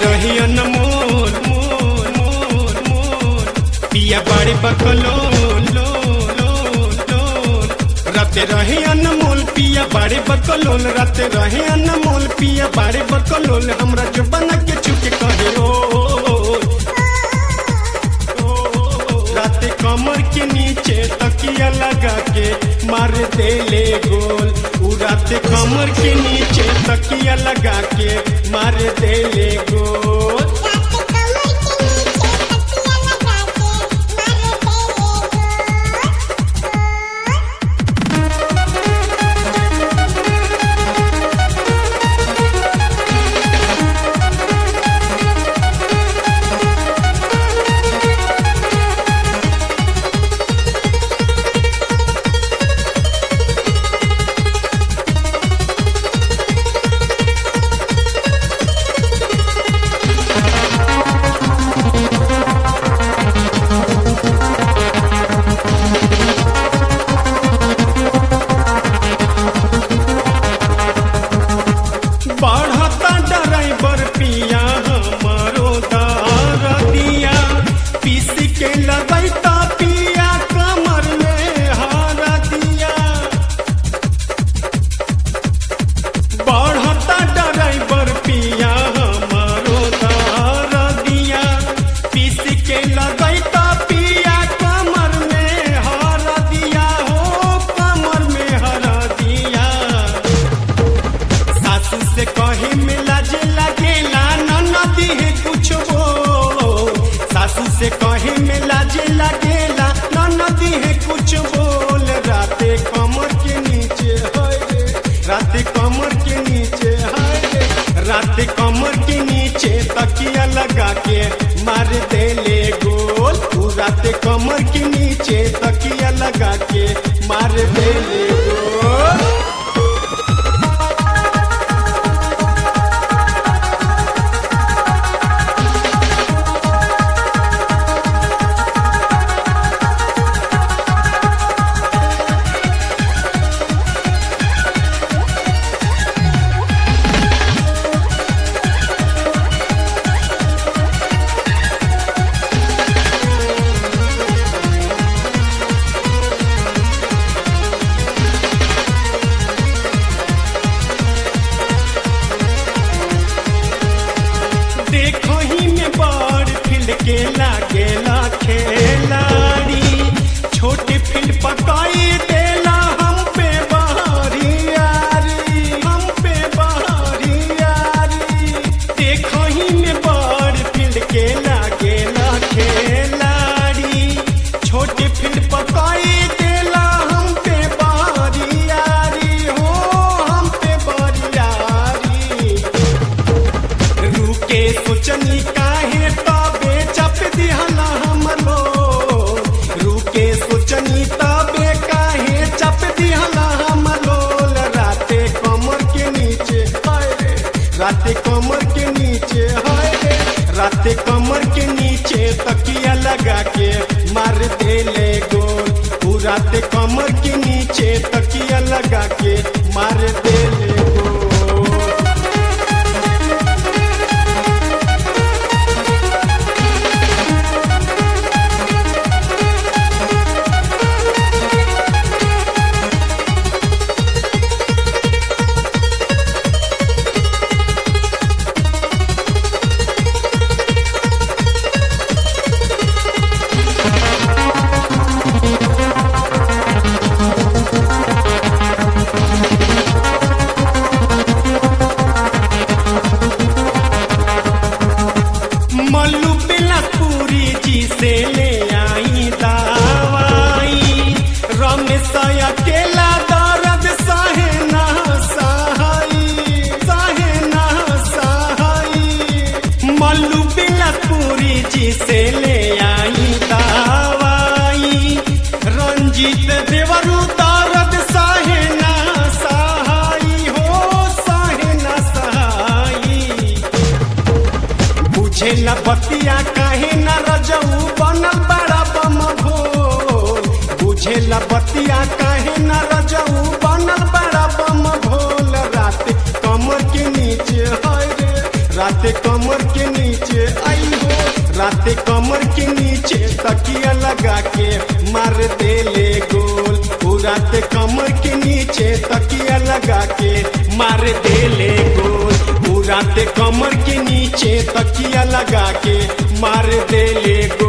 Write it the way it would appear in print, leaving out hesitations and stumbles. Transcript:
रही अनमोल मोल मोल मोल पिया बड़े बकलोल राते रहे अनमोल पिया बाड़े बकलोल राते रहे अनमोल पिया बाड़े बकलोल हमरा जो बना के चुके कहे ओ राते कमर के नीचे तकिया लगा के मार देले गोल उ राते कमर के नीचे तकिया लगा के मार देले गोल बढ़ता ड्राइवर पिया हमारो दरदिया पीस के लगैता पिया कमर में हरदिया बढ़ता ड्राइवर पिया हमारो दरदिया पीस के लगैता पिया कमर में हरदिया हो कमर में हरदिया सासू से कहीं मिला जे लगेला नदी है कुछ बोल सासू से कहीं मिला जे लगेला नदी है कुछ बोल राते कमर के नीचे हाय रे राते कमर के नीचे हाय रे राते कमर के नीचे तकिया लगा के मार देले गोल तू राते कमर के नीचे तकिया लगा के मार देले गोल देखो ही में बड़ फील्ड के लागेला खिलाड़ी छोटे फील्ड पकाई देला हम पे बहारी यारी हम पे बहारी यारी देखो ही में बड़ फील्ड के लागेला खिलाड़ी छोटे फील्ड पकाई देला हम पे बहारी यारी हो हम पे बहारी यारी रुके सोचनी काहे तबे चप दिहला हमलो रुके सोचनी तबे काहे चप दिहला हमलो राते कमर के नीचे हाय रे राते कमर के नीचे हाय रे राते कमर के नीचे तकिया लगा के मार देले गोल उ राते कमर के नीचे तकिया लगा के मार देले गोल मल्लू बिलासपुरी जी से ले आई दवाई रमेश अकेला दर्द सहे ना सहाई मल्लू बिलासपुरी जी से ले आई दवाई रंजीत देवरू दर्द सहे ना सहाई हो सहे ना सहाई बुझेला बतिया काहे न रजऊ बनल बड़ा बम भोल बुझेला बतिया काहे न रजऊ बनल बड़ा बम भोल रात कमर के नीचे हाय रे रात कमर के नीचे रात कमर के नीचे तकिया लगा के मार देले गोल। उ रात कमर के नीचे तकिया लगा के मार देले गोल। उ रात कमर के नीचे तकिया लगा के मार देले गोल।